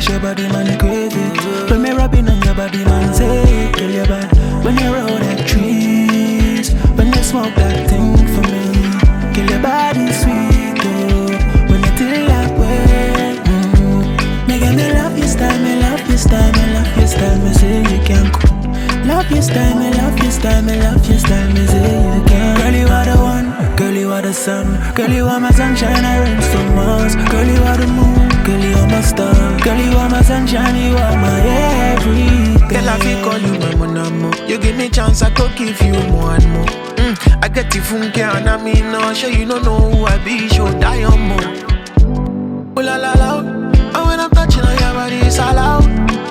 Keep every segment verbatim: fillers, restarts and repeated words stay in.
finish your body, man, crave it. When me rubbing on your body, man, say, girl, you're bad. When you roll that trees, when you smoke that thing for me, girl, your body sweet, oh. When you till that way, mm. Me get me love your style, me love your style, me love your style, me say you can cool. Love your style, me love your style, me love your style, me say you can. Girl, you are the one, girl, you are the sun. Girl, you are my sunshine, I rain from Mars. Girl, you are the moon, girl, you are my star. Girl, you are my sunshine, you are my everything. Girl, I feel call you my mon amour. You give me chance, I could give you more and more. mm, I get the funky and I mean no. Sure you don't know who I be, show die on more. Oh la la la. And when I'm touching on your body, it's all out.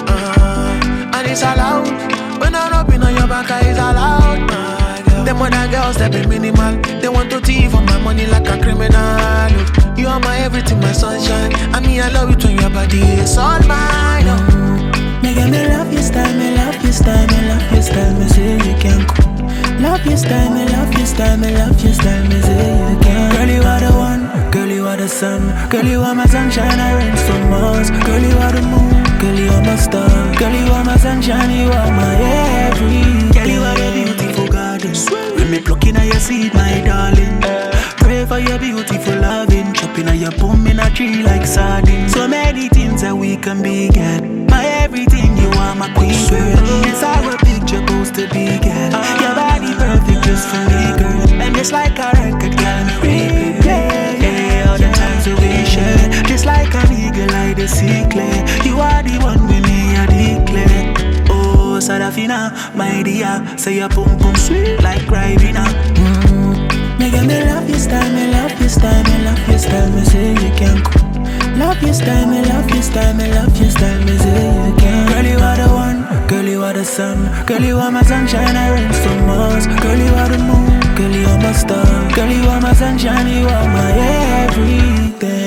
uh, And it's all out. When I'm rubbing on your back, it's all out. uh, Them other girls, they be minimal. They want to thief on my money like a criminal. You are my everything, my sunshine. I mean I love it when your body is all mine. oh. Me get me love your style, me love your style, me love your style, me say you can cool. Love your style, me love your style, me love your style, me say you can. Girl, you are the one, girl, you are the sun. Girl, you are my sunshine, I rain from Mars. Girl, you are the moon, girl, you are my star. Girl, you are my sunshine, you are my everything. Girl, you are the beautiful garden. When me plucking at your seed, my darling. Pray for your beautiful loving. Chopping at your boom in a tree like sardine. So many things that we can be, girl. My everything, you are my queen, girl. It's our picture supposed to be, girl. Your body perfect just for me, girl. And just like a record, girl, me replay. Yeah, all the times that we share. Just like an eagle, I the sea clear. You are the one with me, I declare. Oh, Sarafina, my dear. Say your pum pum sweet like Ribena. Mm. Me get me love your style, me love your style, me love your style, me say you can cool. Love your style, me love your style, me love your style, me say you can. Girl, you are the one, girl, you are the sun. Girl, you are my sunshine, I rain from Mars. Girl, you are the moon, girl, you are my star. Girl, you are my sunshine, you are my everything.